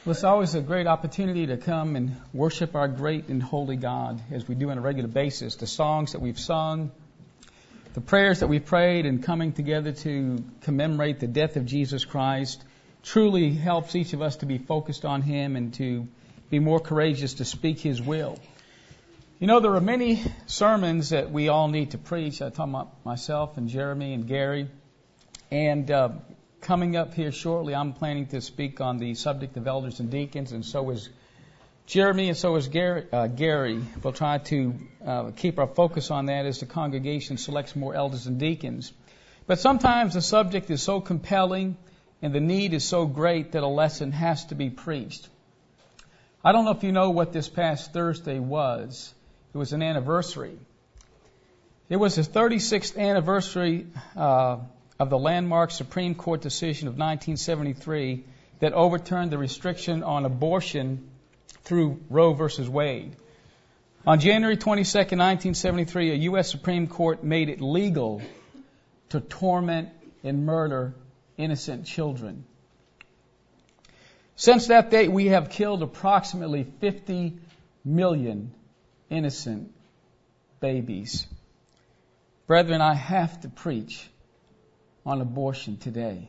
Well, it's always a great opportunity to come and worship our great and holy God as we do on a regular basis. The songs that we've sung, the prayers that we've prayed, and coming together to commemorate the death of Jesus Christ truly helps each of us to be focused on Him and to be more courageous to speak His will. You know, there are many sermons that we all need to preach. I'm talking about myself and Jeremy and Gary. And coming up here shortly, I'm planning to speak on the subject of elders and deacons, and so is Jeremy, and so is Gary. We'll try to keep our focus on that as the congregation selects more elders and deacons. But sometimes the subject is so compelling and the need is so great that a lesson has to be preached. I don't know if you know what this past Thursday was. It was an anniversary. It was the 36th anniversary of the landmark Supreme Court decision of 1973 that overturned the restriction on abortion through Roe v. Wade. On January 22, 1973, a U.S. Supreme Court made it legal to torment and murder innocent children. Since that date, we have killed approximately 50 million innocent babies. Brethren, I have to preach on abortion today.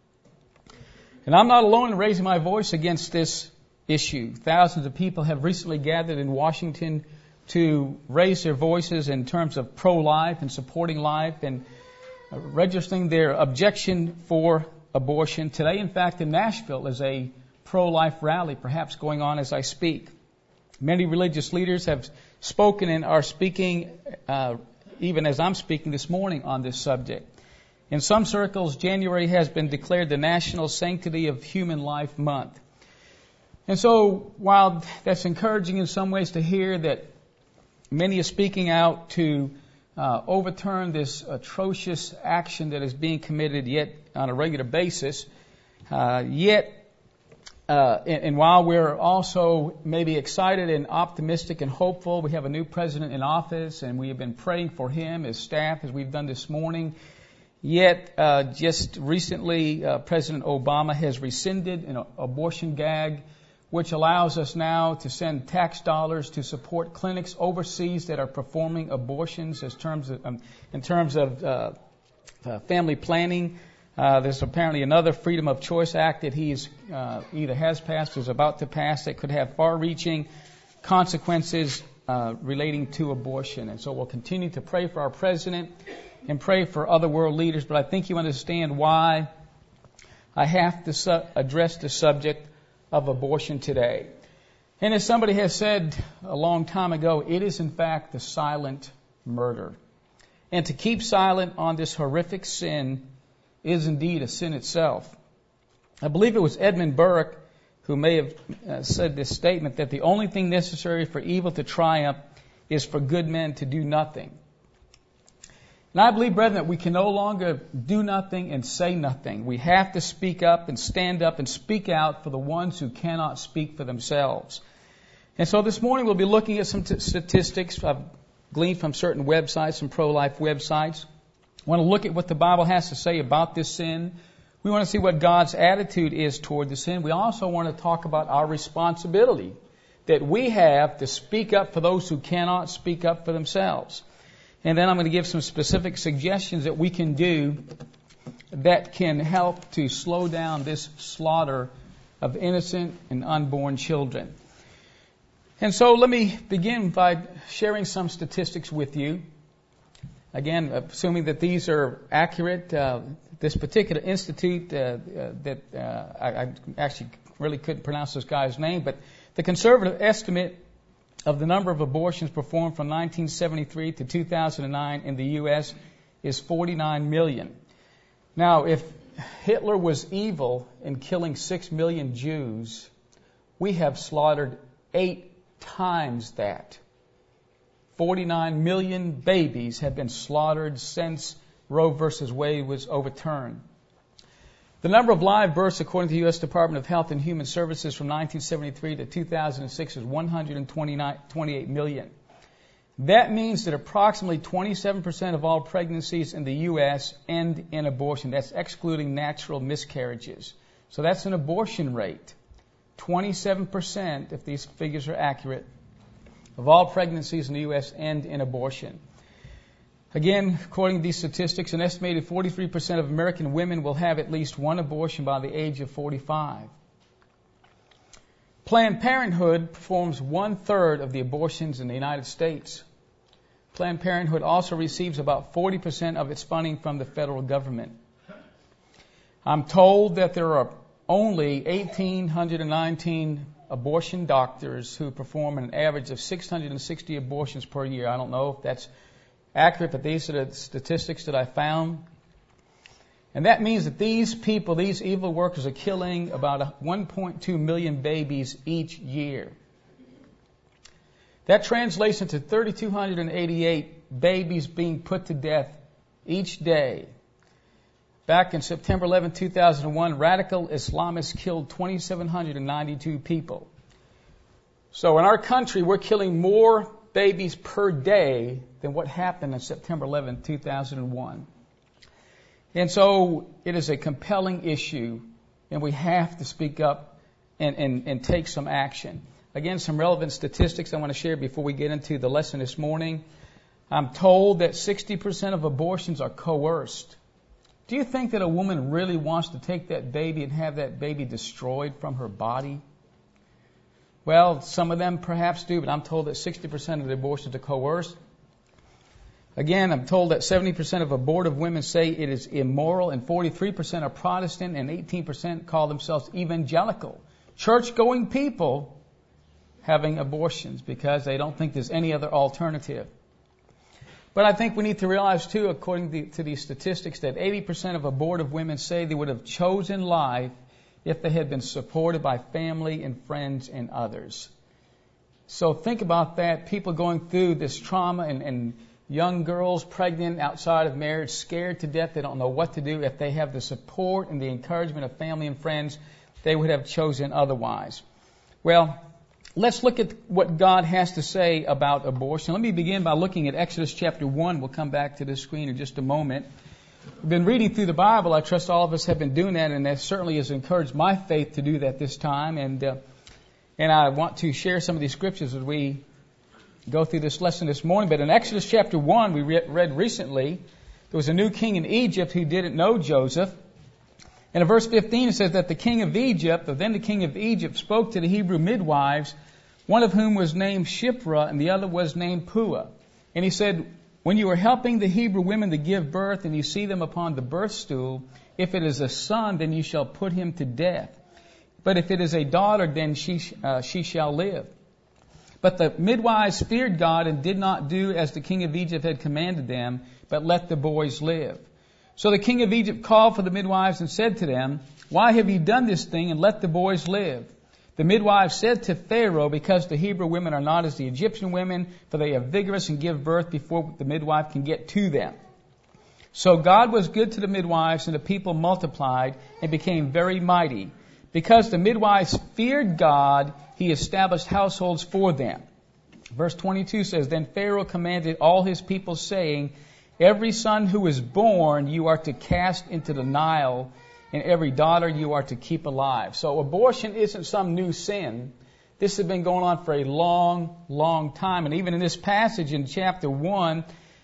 And I'm not alone in raising my voice against this issue. Thousands of people have recently gathered in Washington to raise their voices in terms of pro-life and supporting life and registering their objection for abortion. Today, in fact, in Nashville is a pro-life rally, perhaps going on as I speak. Many religious leaders have spoken and are speaking, even as I'm speaking this morning, on this subject. In some circles, January has been declared the National Sanctity of Human Life Month. And so, while that's encouraging in some ways to hear that many are speaking out to overturn this atrocious action that is being committed yet on a regular basis, and while we're also maybe excited and optimistic and hopeful, we have a new president in office, and we have been praying for him as staff, as we've done this morning. Yet, just recently, President Obama has rescinded an abortion gag, which allows us now to send tax dollars to support clinics overseas that are performing abortions in terms of family planning. There's apparently another Freedom of Choice Act that he's either has passed or is about to pass that could have far-reaching consequences relating to abortion. And so we'll continue to pray for our president and pray for other world leaders, but I think you understand why I have to address the subject of abortion today. And as somebody has said a long time ago, it is in fact the silent murder. And to keep silent on this horrific sin is indeed a sin itself. I believe it was Edmund Burke who may have said this statement, that the only thing necessary for evil to triumph is for good men to do nothing. And I believe, brethren, that we can no longer do nothing and say nothing. We have to speak up and stand up and speak out for the ones who cannot speak for themselves. And so this morning we'll be looking at some statistics I've gleaned from certain websites, some pro-life websites. We want to look at what the Bible has to say about this sin. We want to see what God's attitude is toward the sin. We also want to talk about our responsibility that we have to speak up for those who cannot speak up for themselves. And then I'm going to give some specific suggestions that we can do that can help to slow down this slaughter of innocent and unborn children. And so let me begin by sharing some statistics with you. Again, assuming that these are accurate, this particular institute I actually really couldn't pronounce this guy's name, but the conservative estimate of the number of abortions performed from 1973 to 2009 in the U.S. is 49 million. Now, if Hitler was evil in killing 6 million Jews, we have slaughtered 8 times that. 49 million babies have been slaughtered since Roe v. Wade was overturned. The number of live births, according to the U.S. Department of Health and Human Services from 1973 to 2006, is 128 million. That means that approximately 27% of all pregnancies in the U.S. end in abortion. That's excluding natural miscarriages. So that's an abortion rate 27%, if these figures are accurate, of all pregnancies in the U.S. end in abortion. Again, according to these statistics, an estimated 43% of American women will have at least one abortion by the age of 45. Planned Parenthood performs 1/3 of the abortions in the United States. Planned Parenthood also receives about 40% of its funding from the federal government. I'm told that there are only 1,819 abortion doctors who perform an average of 660 abortions per year. I don't know if that's accurate, but these are the statistics that I found. And that means that these people, these evil workers, are killing about 1.2 million babies each year. That translates into 3,288 babies being put to death each day. Back in September 11, 2001, radical Islamists killed 2,792 people. So in our country, we're killing more babies per day than what happened on September 11, 2001. And so it is a compelling issue, and we have to speak up and take some action. Again, some relevant statistics I want to share before we get into the lesson this morning. I'm told that 60% of abortions are coerced. Do you think that a woman really wants to take that baby and have that baby destroyed from her body? Well, some of them perhaps do, but I'm told that 60% of the abortions are coerced. Again, I'm told that 70% of abortive women say it is immoral, and 43% are Protestant, and 18% call themselves evangelical. Church-going people having abortions because they don't think there's any other alternative. But I think we need to realize, too, according to these statistics, that 80% of abortive women say they would have chosen life if they had been supported by family and friends and others. So think about that. People going through this trauma and young girls pregnant outside of marriage, scared to death. They don't know what to do. If they have the support and the encouragement of family and friends, they would have chosen otherwise. Well, let's look at what God has to say about abortion. Let me begin by looking at Exodus chapter 1. We'll come back to this screen in just a moment. We've been reading through the Bible. I trust all of us have been doing that, and that certainly has encouraged my faith to do that this time. And I want to share some of these scriptures as we go through this lesson this morning. But in Exodus chapter 1, we read recently, there was a new king in Egypt who didn't know Joseph. And in verse 15 it says that the king of Egypt spoke to the Hebrew midwives, one of whom was named Shiphrah and the other was named Puah. And he said, when you are helping the Hebrew women to give birth and you see them upon the birth stool, if it is a son, then you shall put him to death. But if it is a daughter, then she shall live. But the midwives feared God and did not do as the king of Egypt had commanded them, but let the boys live. So the king of Egypt called for the midwives and said to them, why have you done this thing and let the boys live? The midwives said to Pharaoh, because the Hebrew women are not as the Egyptian women, for they are vigorous and give birth before the midwife can get to them. So God was good to the midwives, and the people multiplied and became very mighty. Because the midwives feared God, he established households for them. Verse 22 says, then Pharaoh commanded all his people, saying, every son who is born you are to cast into the Nile, and every daughter you are to keep alive. So abortion isn't some new sin. This has been going on for a long, long time. And even in this passage in chapter 1,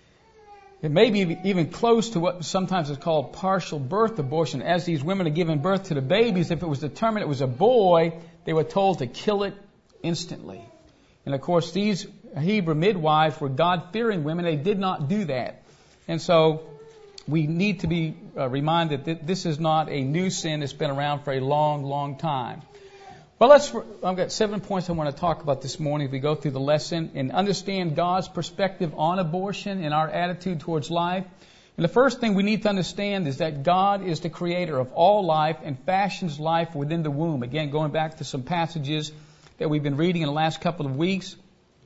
it may be even close to what sometimes is called partial birth abortion. As these women are giving birth to the babies, if it was determined it was a boy, they were told to kill it instantly. And of course, these Hebrew midwives were God-fearing women. They did not do that. And so we need to be reminded that this is not a new sin that's been around for a long, long time. Well, I've got 7 points I want to talk about this morning as we go through the lesson and understand God's perspective on abortion and our attitude towards life. And the first thing we need to understand is that God is the creator of all life and fashions life within the womb. Again, going back to some passages that we've been reading in the last couple of weeks.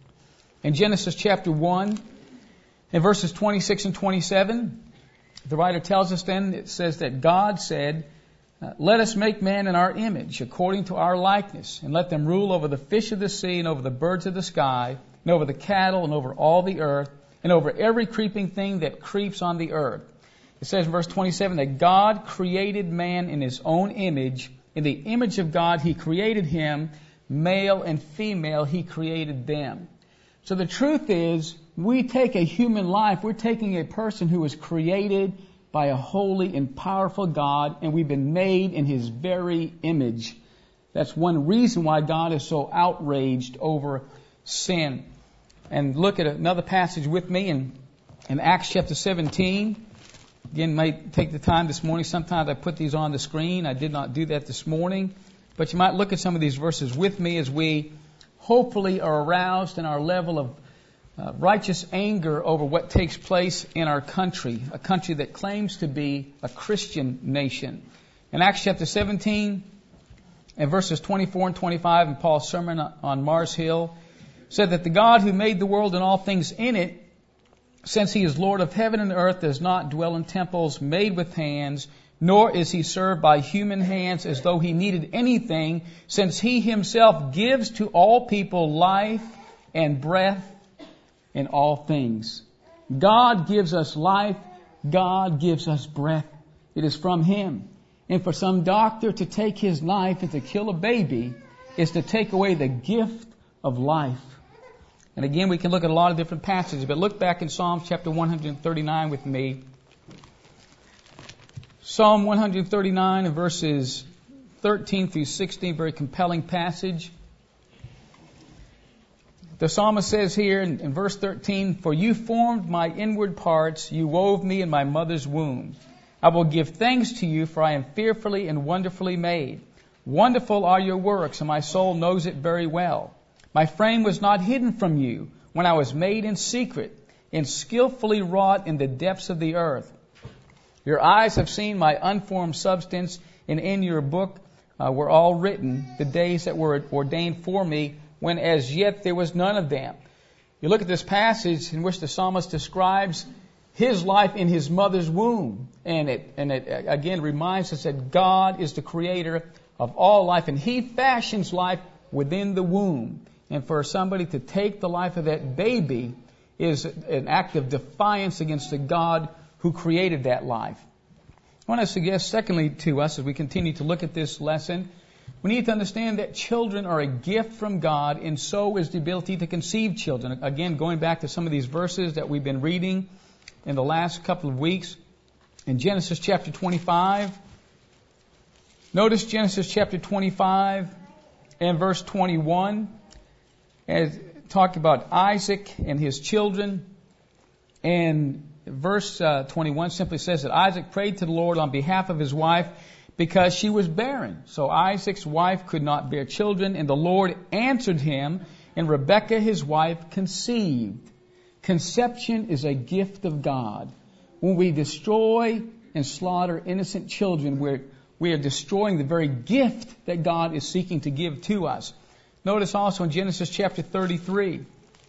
In Genesis chapter 1, in verses 26 and 27, the writer tells us then, it says that God said, let us make man in our image, according to our likeness, and let them rule over the fish of the sea, and over the birds of the sky, and over the cattle, and over all the earth, and over every creeping thing that creeps on the earth. It says in verse 27 that God created man in his own image. In the image of God, He created him. Male and female, He created them. So the truth is, we take a human life, we're taking a person who was created by a holy and powerful God, and we've been made in His very image. That's one reason why God is so outraged over sin. And look at another passage with me in Acts chapter 17. Again, might take the time this morning. Sometimes I put these on the screen. I did not do that this morning. But you might look at some of these verses with me as we hopefully are aroused in our level of righteous anger over what takes place in our country, a country that claims to be a Christian nation. In Acts chapter 17 and verses 24 and 25 in Paul's sermon on Mars Hill, said that the God who made the world and all things in it, since He is Lord of heaven and earth, does not dwell in temples made with hands, nor is He served by human hands as though He needed anything, since He Himself gives to all people life and breath in all things. God gives us life. God gives us breath. It is from Him. And for some doctor to take his knife and to kill a baby is to take away the gift of life. And again, we can look at a lot of different passages, but look back in Psalm chapter 139 with me. Psalm 139 and verses 13 through 16, very compelling passage. The psalmist says here in verse 13, "For you formed my inward parts, you wove me in my mother's womb. I will give thanks to you, for I am fearfully and wonderfully made. Wonderful are your works, and my soul knows it very well. My frame was not hidden from you when I was made in secret and skillfully wrought in the depths of the earth. Your eyes have seen my unformed substance, and in your book were all written the days that were ordained for me, when as yet there was none of them." You look at this passage in which the psalmist describes his life in his mother's womb. And it again reminds us that God is the creator of all life, and He fashions life within the womb. And for somebody to take the life of that baby is an act of defiance against the God who created that life. I want to suggest, secondly, to us as we continue to look at this lesson, we need to understand that children are a gift from God, and so is the ability to conceive children. Again, going back to some of these verses that we've been reading in the last couple of weeks. In Genesis chapter 25, notice Genesis chapter 25 and verse 21, as talk about Isaac and his children. And verse 21 simply says that Isaac prayed to the Lord on behalf of his wife because she was barren. So Isaac's wife could not bear children, and the Lord answered him, and Rebekah his wife conceived. Conception is a gift of God. When we destroy and slaughter innocent children, we are destroying the very gift that God is seeking to give to us. Notice also in Genesis chapter 33.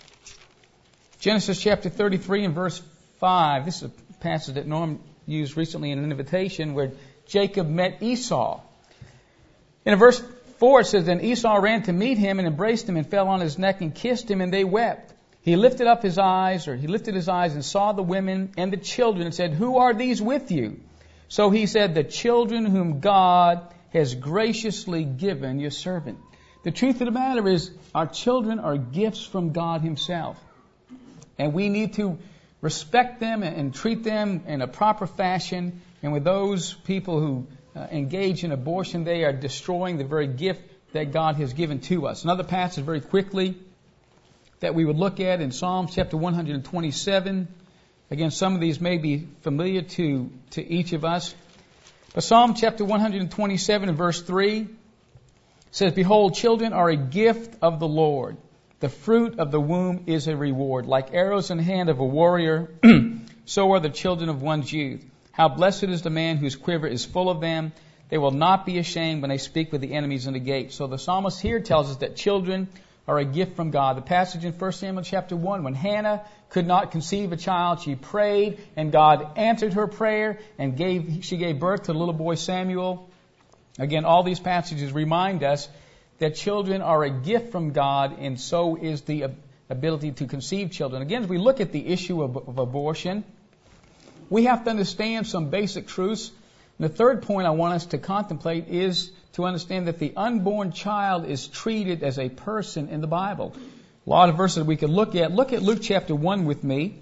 Genesis chapter 33 and verse 5. This is a passage that Norm used recently in an invitation where Jacob met Esau. In verse 4 it says, "Then Esau ran to meet him and embraced him and fell on his neck and kissed him, and they wept. He lifted his eyes and saw the women and the children and said, 'Who are these with you?' So he said, 'The children whom God has graciously given your servant.'" The truth of the matter is, our children are gifts from God Himself. And we need to respect them and treat them in a proper fashion. And with those people who engage in abortion, they are destroying the very gift that God has given to us. Another passage very quickly that we would look at in Psalms chapter 127. Again, some of these may be familiar to each of us. But Psalm chapter 127 and verse 3 says, "Behold, children are a gift of the Lord. The fruit of the womb is a reward. Like arrows in the hand of a warrior, so are the children of one's youth. How blessed is the man whose quiver is full of them. They will not be ashamed when they speak with the enemies in the gate." So the psalmist here tells us that children are a gift from God. The passage in 1 Samuel chapter 1, when Hannah could not conceive a child, she prayed, and God answered her prayer, and she gave birth to the little boy Samuel. Again, all these passages remind us that children are a gift from God, and so is the ability to conceive children. Again, as we look at the issue of abortion, we have to understand some basic truths And the third point I want us to contemplate is to understand that the unborn child is treated as a person in the Bible. A lot of verses we could look at. Look at Luke chapter 1 with me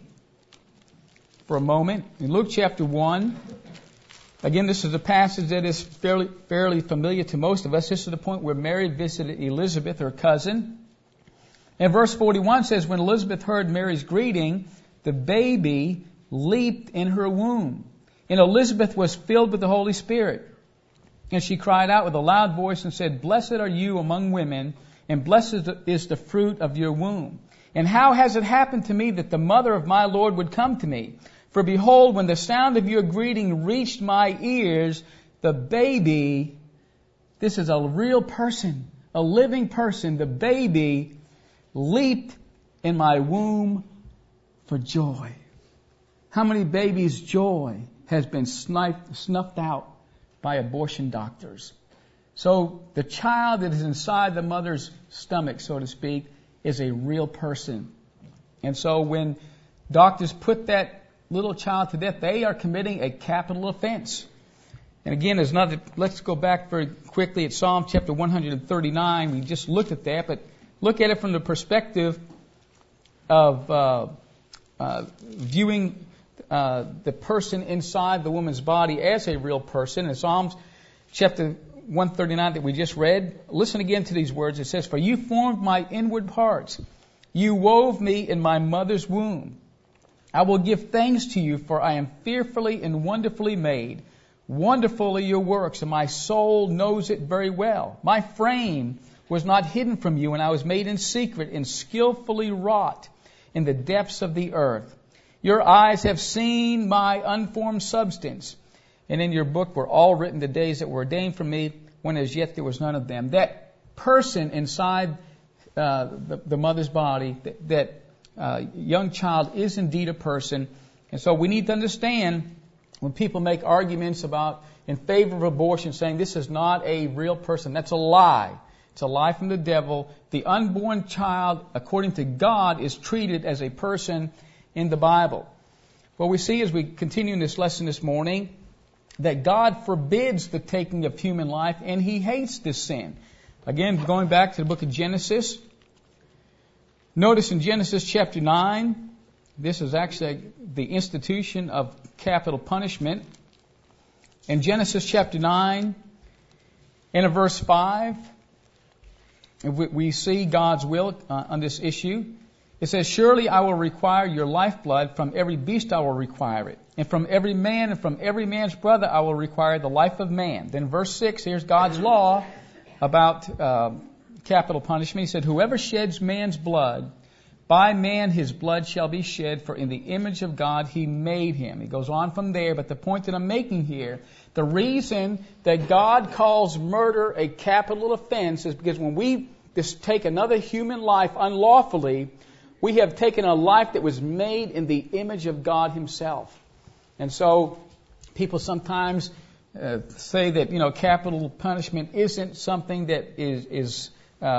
for a moment. In Luke chapter 1, again, this is a passage that is fairly familiar to most of us. This is the point where Mary visited Elizabeth, her cousin. And verse 41 says, when Elizabeth heard Mary's greeting, the baby leaped in her womb. And Elizabeth was filled with the Holy Spirit. And she cried out with a loud voice and said, blessed are you among women, and blessed is the fruit of your womb. And how has it happened to me that the mother of my Lord would come to me? For behold, when the sound of your greeting reached my ears, the baby, this is a real person, a living person, the baby leaped in my womb for joy. How many babies' joy has been snuffed out by abortion doctors? So the child that is inside the mother's stomach, so to speak, is a real person. And so when doctors put that little child to death, they are committing a capital offense. And again, let's go back very quickly at Psalm chapter 139. We just looked at that, but look at it from the perspective of viewing the person inside the woman's body as a real person. In Psalms chapter 139 that we just read, listen again to these words. It says, for you formed my inward parts. You wove me in my mother's womb. I will give thanks to you, for I am fearfully and wonderfully made. Wonderful are your works, and my soul knows it very well. My frame was not hidden from you, and I was made in secret and skillfully wrought in the depths of the earth. Your eyes have seen my unformed substance, and in your book were all written the days that were ordained for me, when as yet there was none of them. That person inside the mother's body, that young child, is indeed a person. And so we need to understand when people make arguments in favor of abortion, saying this is not a real person, that's a lie. It's a lie from the devil. The unborn child, according to God, is treated as a person in the Bible. What we see as we continue in this lesson this morning, that God forbids the taking of human life, and He hates this sin. Again, going back to the book of Genesis, notice in Genesis chapter 9, this is actually the institution of capital punishment. In Genesis chapter 9, in verse 5, we see God's will on this issue. It says, surely I will require your lifeblood. From every beast I will require it. And from every man and from every man's brother I will require the life of man. Then verse 6, here's God's law about capital punishment. He said, whoever sheds man's blood, by man his blood shall be shed, for in the image of God he made him. He goes on from there, but the point that I'm making here, the reason that God calls murder a capital offense is because when we just take another human life unlawfully, we have taken a life that was made in the image of God Himself. And so people sometimes say that, capital punishment isn't something that is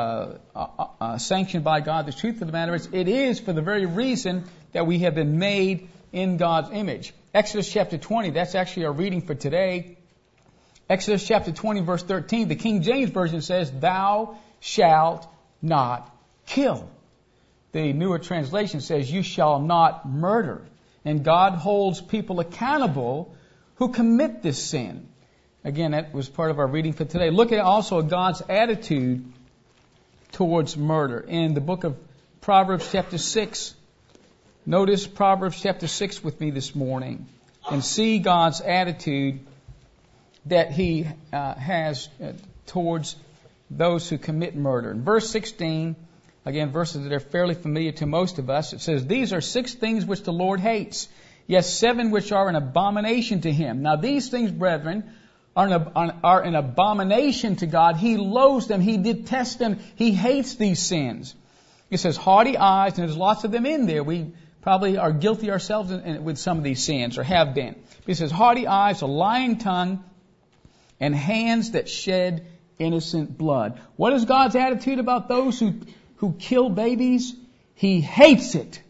sanctioned by God. The truth of the matter is, it is for the very reason that we have been made in God's image. Exodus chapter 20, that's actually our reading for today. Exodus chapter 20, verse 13, the King James Version says, thou shalt not kill. The newer translation says, you shall not murder. And God holds people accountable who commit this sin. Again, that was part of our reading for today. Look at also God's attitude towards murder. In the book of Proverbs chapter 6, notice Proverbs chapter 6 with me this morning and see God's attitude that He has towards those who commit murder. In verse 16, again, verses that are fairly familiar to most of us, it says, these are 6 things which the Lord hates, yes, 7 which are an abomination to Him. Now these things, brethren, are an abomination to God. He loathes them. He detests them. He hates these sins. It says haughty eyes, and there's lots of them in there. We probably are guilty ourselves with some of these sins, or have been. It says haughty eyes, a lying tongue, and hands that shed innocent blood. What is God's attitude about those who kill babies? He hates it.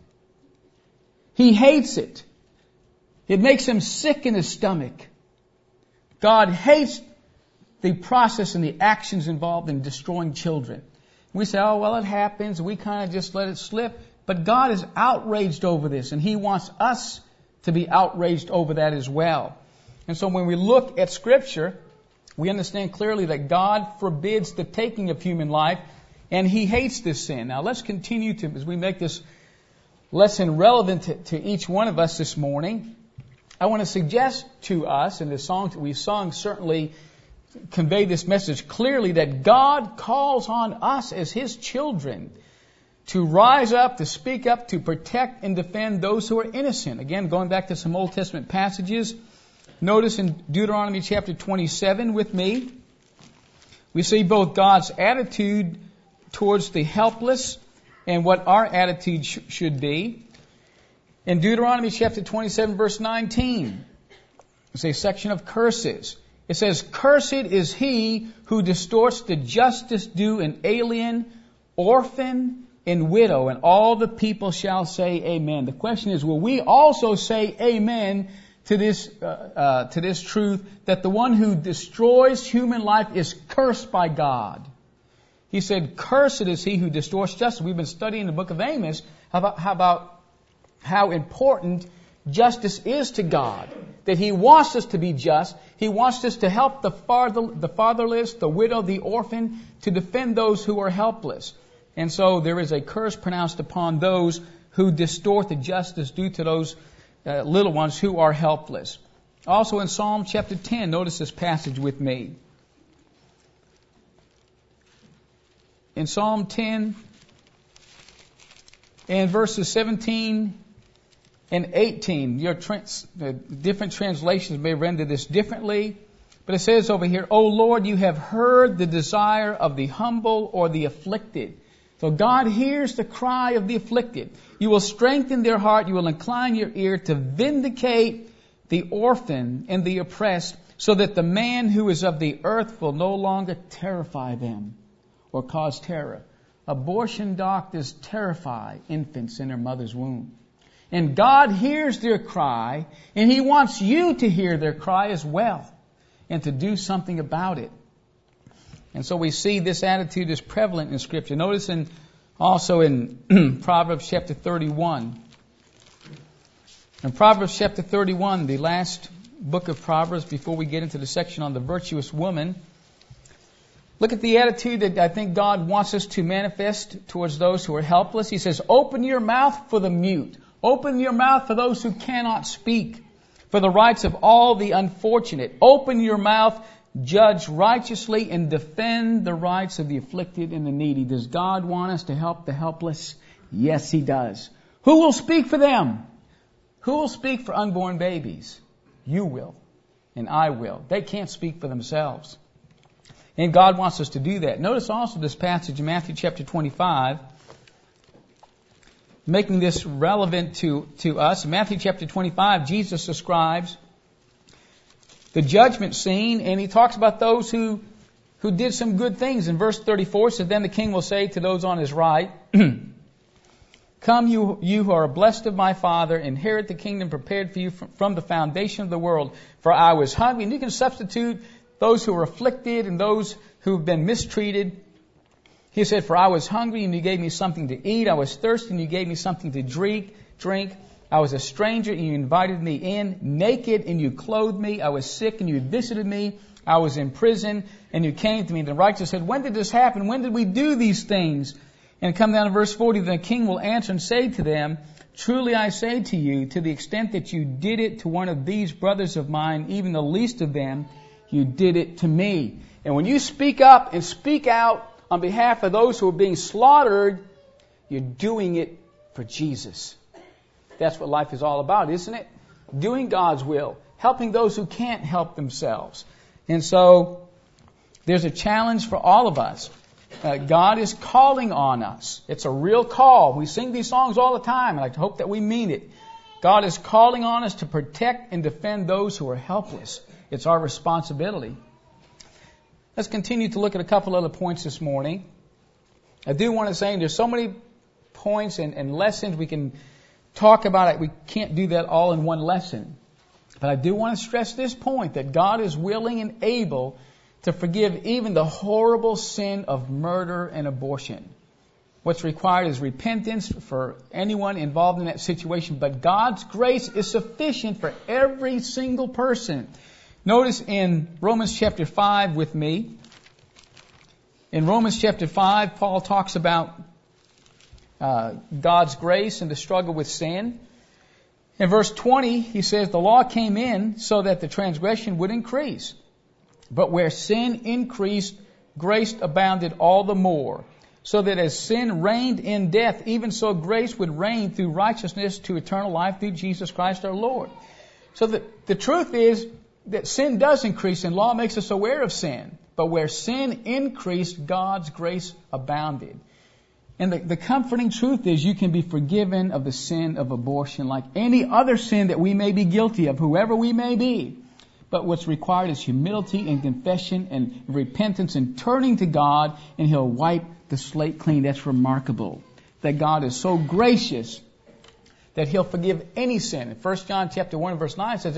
He hates it. It makes Him sick in His stomach. God hates the process and the actions involved in destroying children. We say, oh, well, it happens. We kind of just let it slip. But God is outraged over this, and He wants us to be outraged over that as well. And so when we look at Scripture, we understand clearly that God forbids the taking of human life, and He hates this sin. Now let's continue to, as we make this lesson relevant to each one of us this morning, I want to suggest to us, and the songs that we've sung certainly convey this message clearly, that God calls on us as His children to rise up, to speak up, to protect and defend those who are innocent. Again, going back to some Old Testament passages, notice in Deuteronomy chapter 27 with me, we see both God's attitude towards the helpless and what our attitude should be. In Deuteronomy chapter 27 verse 19, it's a section of curses. It says, "Cursed is he who distorts the justice due an alien, orphan, and widow, and all the people shall say amen." The question is, will we also say amen to this truth that the one who destroys human life is cursed by God? He said, "Cursed is he who distorts justice." We've been studying the book of Amos about how important justice is to God. That He wants us to be just. He wants us to help the fatherless, the widow, the orphan, to defend those who are helpless. And so there is a curse pronounced upon those who distort the justice due to those little ones who are helpless. Also in Psalm chapter 10, notice this passage with me. In Psalm 10, and verses 17 and 18, different translations may render this differently, but it says over here, "O Lord, you have heard the desire of the humble or the afflicted." So God hears the cry of the afflicted. "You will strengthen their heart. You will incline your ear to vindicate the orphan and the oppressed, so that the man who is of the earth will no longer terrify them or cause terror." Abortion doctors terrify infants in their mother's womb. And God hears their cry, and He wants you to hear their cry as well, and to do something about it. And so we see this attitude is prevalent in Scripture. Notice also in Proverbs chapter 31. In Proverbs chapter 31, the last book of Proverbs, before we get into the section on the virtuous woman, look at the attitude that I think God wants us to manifest towards those who are helpless. He says, "Open your mouth for the mute. Open your mouth for those who cannot speak, for the rights of all the unfortunate. Open your mouth, judge righteously, and defend the rights of the afflicted and the needy." Does God want us to help the helpless? Yes, He does. Who will speak for them? Who will speak for unborn babies? You will, and I will. They can't speak for themselves. And God wants us to do that. Notice also this passage in Matthew chapter 25, making this relevant to us. In Matthew chapter 25, Jesus describes the judgment scene, and He talks about those who did some good things. In verse 34, it says, "Then the king will say to those on his right, 'Come, you who are blessed of my Father, inherit the kingdom prepared for you from the foundation of the world. For I was hungry,'" and you can substitute those who are afflicted and those who have been mistreated. He said, "For I was hungry and you gave me something to eat. I was thirsty and you gave me something to drink. I was a stranger and you invited me in. Naked and you clothed me. I was sick and you visited me. I was in prison and you came to me." The righteous said, "When did this happen? When did we do these things?" And come down to verse 40, "The king will answer and say to them, 'Truly I say to you, to the extent that you did it to one of these brothers of mine, even the least of them, you did it to me.'" And when you speak up and speak out on behalf of those who are being slaughtered, you're doing it for Jesus. That's what life is all about, isn't it? Doing God's will, helping those who can't help themselves. And so there's a challenge for all of us. God is calling on us. It's a real call. We sing these songs all the time, and I hope that we mean it. God is calling on us to protect and defend those who are helpless. It's our responsibility. Let's continue to look at a couple other points this morning. I do want to say there's so many points and lessons we can talk about. We can't do that all in one lesson. But I do want to stress this point, that God is willing and able to forgive even the horrible sin of murder and abortion. What's required is repentance for anyone involved in that situation, but God's grace is sufficient for every single person. Notice in Romans chapter 5 with me. In Romans chapter 5, Paul talks about God's grace and the struggle with sin. In verse 20, he says, the law came in so that the transgression would increase. But where sin increased, grace abounded all the more. So that as sin reigned in death, even so grace would reign through righteousness to eternal life through Jesus Christ our Lord. So the truth is that sin does increase, and law makes us aware of sin. But where sin increased, God's grace abounded. And the comforting truth is you can be forgiven of the sin of abortion like any other sin that we may be guilty of, whoever we may be. But what's required is humility and confession and repentance and turning to God, and He'll wipe the slate clean. That's remarkable. That God is so gracious that He'll forgive any sin. 1 John chapter 1 verse 9 says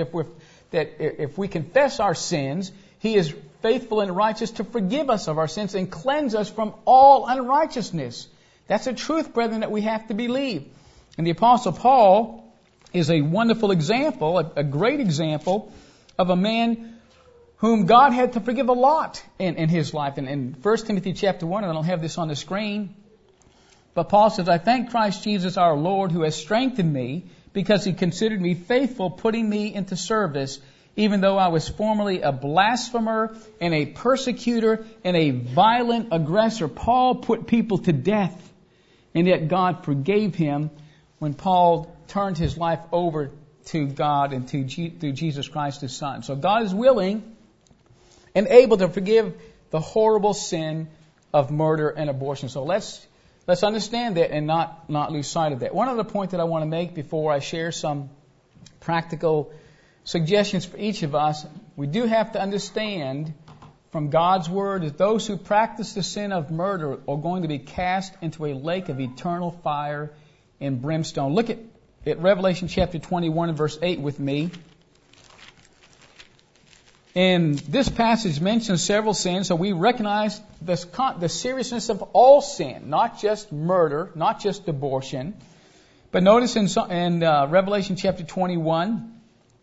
if we confess our sins, He is faithful and righteous to forgive us of our sins and cleanse us from all unrighteousness. That's a truth, brethren, that we have to believe. And the Apostle Paul is a wonderful example, a great example of a man whom God had to forgive a lot in his life. And in 1 Timothy chapter 1, and I don't have this on the screen, but Paul says, I thank Christ Jesus our Lord, who has strengthened me because He considered me faithful, putting me into service, even though I was formerly a blasphemer and a persecutor and a violent aggressor. Paul put people to death, and yet God forgave him when Paul turned his life over to God and through Jesus Christ His Son. So God is willing and able to forgive the horrible sin of murder and abortion. So let's understand that and not lose sight of that. One other point that I want to make before I share some practical suggestions for each of us. We do have to understand from God's Word that those who practice the sin of murder are going to be cast into a lake of eternal fire and brimstone. Look at Revelation chapter 21 and verse 8 with me. And this passage mentions several sins, so we recognize the seriousness of all sin, not just murder, not just abortion. But notice in Revelation chapter 21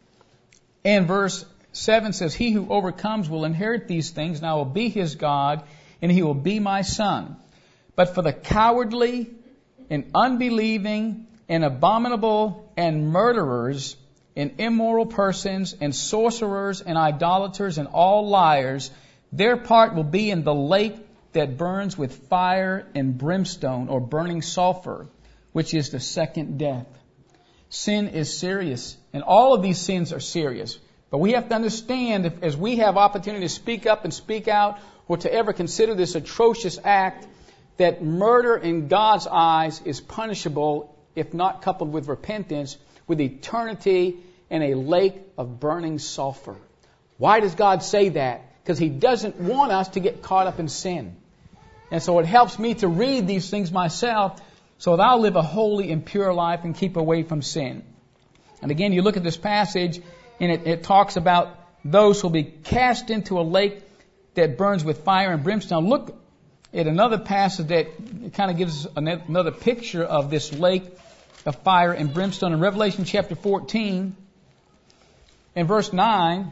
and verse 7 says, He who overcomes will inherit these things, and I will be his God, and he will be my son. But for the cowardly and unbelieving and abominable and murderers and immoral persons and sorcerers and idolaters and all liars, their part will be in the lake that burns with fire and brimstone, or burning sulfur, which is the second death. Sin is serious, and all of these sins are serious. But we have to understand, as we have opportunity to speak up and speak out, or to ever consider this atrocious act, that murder in God's eyes is punishable if not coupled with repentance, with eternity in a lake of burning sulfur. Why does God say that? Because He doesn't want us to get caught up in sin. And so it helps me to read these things myself so that I'll live a holy and pure life and keep away from sin. And again, you look at this passage, and it talks about those who will be cast into a lake that burns with fire and brimstone. Look at another passage that kind of gives us another picture of this lake of fire and brimstone. In Revelation chapter 14 and verse 9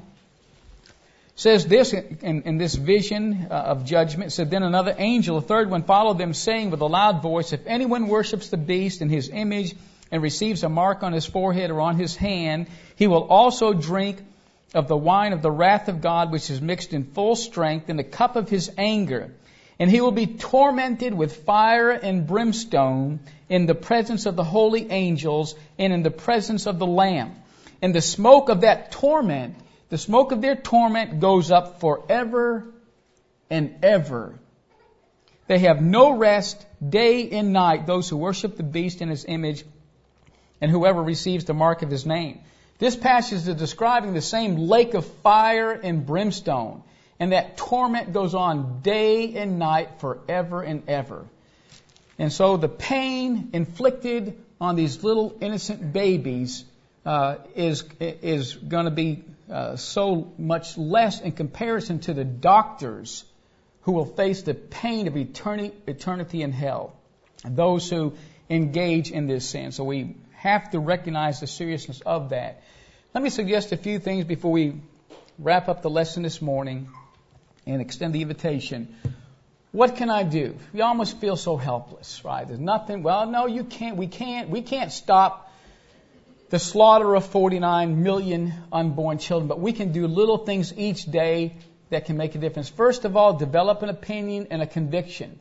says this in this vision of judgment. It said, Then another angel, a third one, followed them, saying with a loud voice, If anyone worships the beast in his image and receives a mark on his forehead or on his hand, he will also drink of the wine of the wrath of God, which is mixed in full strength in the cup of His anger. And he will be tormented with fire and brimstone in the presence of the holy angels and in the presence of the Lamb. And the smoke of that torment, the smoke of their torment goes up forever and ever. They have no rest day and night, those who worship the beast in his image and whoever receives the mark of his name. This passage is describing the same lake of fire and brimstone. And that torment goes on day and night forever and ever. And so the pain inflicted on these little innocent babies is going to be so much less in comparison to the doctors who will face the pain of eternity in hell, those who engage in this sin. So we have to recognize the seriousness of that. Let me suggest a few things before we wrap up the lesson this morning and extend the invitation. What can I do? We almost feel so helpless, right? There's nothing. Well, no, you can't. We can't stop the slaughter of 49 million unborn children, but we can do little things each day that can make a difference. First of all, develop an opinion and a conviction.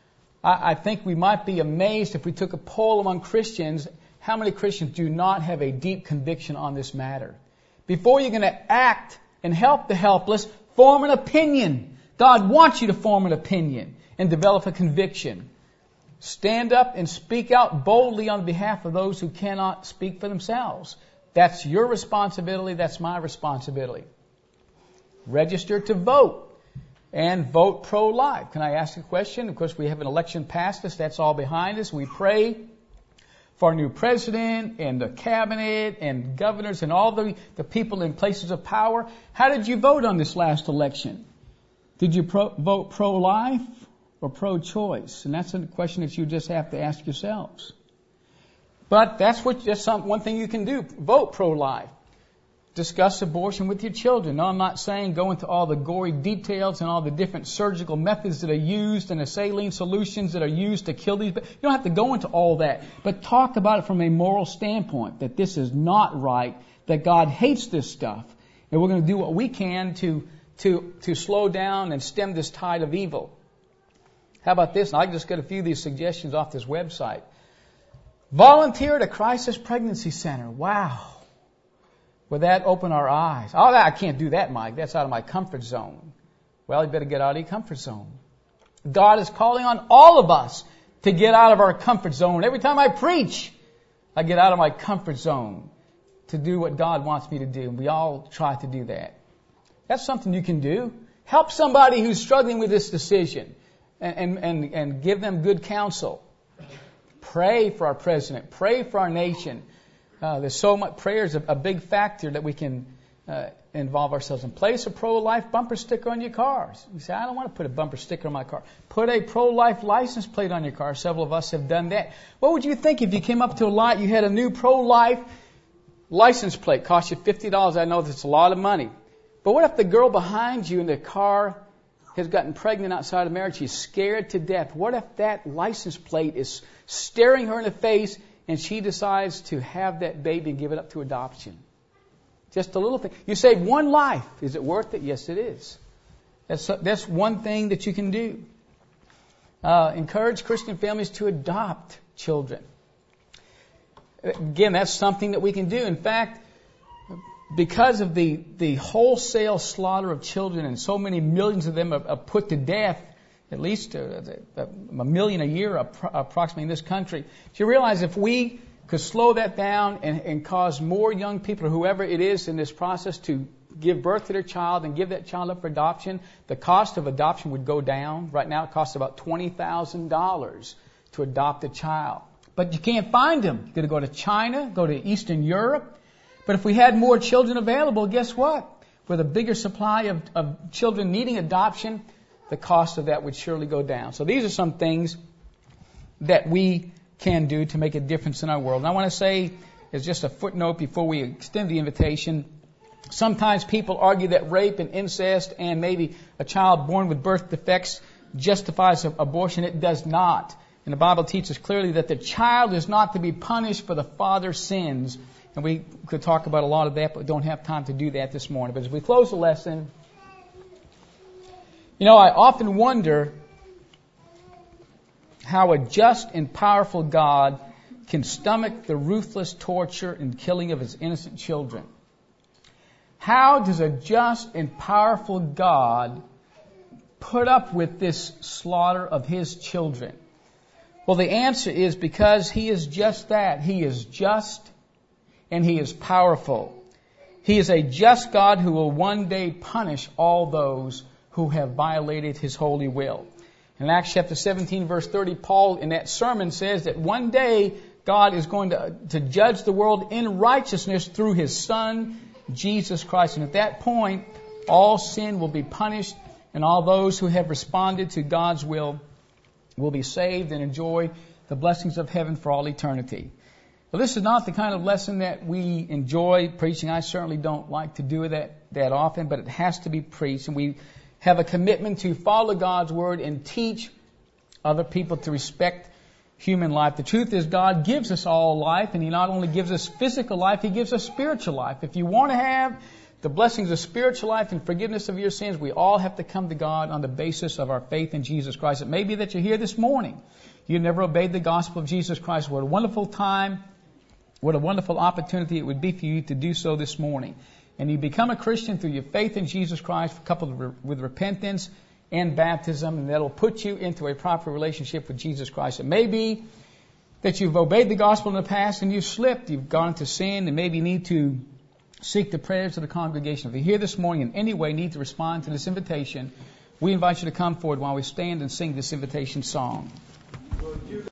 I think we might be amazed if we took a poll among Christians, how many Christians do not have a deep conviction on this matter. Before you're going to act and help the helpless, form an opinion. God wants you to form an opinion and develop a conviction. Stand up and speak out boldly on behalf of those who cannot speak for themselves. That's your responsibility. That's my responsibility. Register to vote and vote pro-life. Can I ask a question? Of course, we have an election past us. That's all behind us. We pray for our new president and the cabinet and governors and all the people in places of power. How did you vote on this last election? Did you vote pro-life or pro-choice? And that's a question that you just have to ask yourselves. But that's one thing you can do. Vote pro-life. Discuss abortion with your children. No, I'm not saying go into all the gory details and all the different surgical methods that are used and the saline solutions that are used to kill these. But you don't have to go into all that. But talk about it from a moral standpoint, that this is not right, that God hates this stuff. And we're going to do what we can to slow down and stem this tide of evil. How about this? And I just got a few of these suggestions off this website. Volunteer at a crisis pregnancy center. Wow. Would that open our eyes? Oh, I can't do that, Mike. That's out of my comfort zone. Well, you better get out of your comfort zone. God is calling on all of us to get out of our comfort zone. Every time I preach, I get out of my comfort zone to do what God wants me to do. And we all try to do that. That's something you can do. Help somebody who's struggling with this decision and give them good counsel. Pray for our president. Pray for our nation. There's so much. Prayer is a big factor that we can involve ourselves in. Place a pro-life bumper sticker on your cars. You say, I don't want to put a bumper sticker on my car. Put a pro-life license plate on your car. Several of us have done that. What would you think if you came up to a lot, you had a new pro-life license plate, cost you $50? I know that's a lot of money. But what if the girl behind you in the car has gotten pregnant outside of marriage? She's scared to death. What if that license plate is staring her in the face and she decides to have that baby and give it up to adoption? Just a little thing. You save one life. Is it worth it? Yes, it is. That's one thing that you can do. Encourage Christian families to adopt children. Again, that's something that we can do. In fact, because of the wholesale slaughter of children, and so many millions of them are put to death, at least a million a year approximately in this country. Do you realize if we could slow that down and cause more young people, or whoever it is in this process, to give birth to their child and give that child up for adoption, the cost of adoption would go down. Right now it costs about $20,000 to adopt a child. But you can't find them. You've got to go to China, go to Eastern Europe. But if we had more children available, guess what? With a bigger supply of children needing adoption, the cost of that would surely go down. So these are some things that we can do to make a difference in our world. And I want to say, as just a footnote before we extend the invitation, sometimes people argue that rape and incest and maybe a child born with birth defects justifies abortion. It does not. And the Bible teaches clearly that the child is not to be punished for the father's sins. And we could talk about a lot of that, but we don't have time to do that this morning. But as we close the lesson, I often wonder how a just and powerful God can stomach the ruthless torture and killing of His innocent children. How does a just and powerful God put up with this slaughter of His children? Well, the answer is because He is just that. He is just and He is powerful. He is a just God who will one day punish all those who have violated His holy will. In Acts chapter 17, verse 30, Paul in that sermon says that one day God is going to judge the world in righteousness through His Son, Jesus Christ. And at that point, all sin will be punished, and all those who have responded to God's will be saved and enjoy the blessings of heaven for all eternity. Well, this is not the kind of lesson that we enjoy preaching. I certainly don't like to do that often, but it has to be preached. And we have a commitment to follow God's Word and teach other people to respect human life. The truth is God gives us all life, and He not only gives us physical life, He gives us spiritual life. If you want to have the blessings of spiritual life and forgiveness of your sins, we all have to come to God on the basis of our faith in Jesus Christ. It may be that you're here this morning. You've never obeyed the gospel of Jesus Christ. What a wonderful time, what a wonderful opportunity it would be for you to do so this morning. And you become a Christian through your faith in Jesus Christ, coupled with repentance and baptism, and that'll put you into a proper relationship with Jesus Christ. It may be that you've obeyed the gospel in the past and you've slipped, you've gone into sin, and maybe need to seek the prayers of the congregation. If you're here this morning in any way need to respond to this invitation, we invite you to come forward while we stand and sing this invitation song.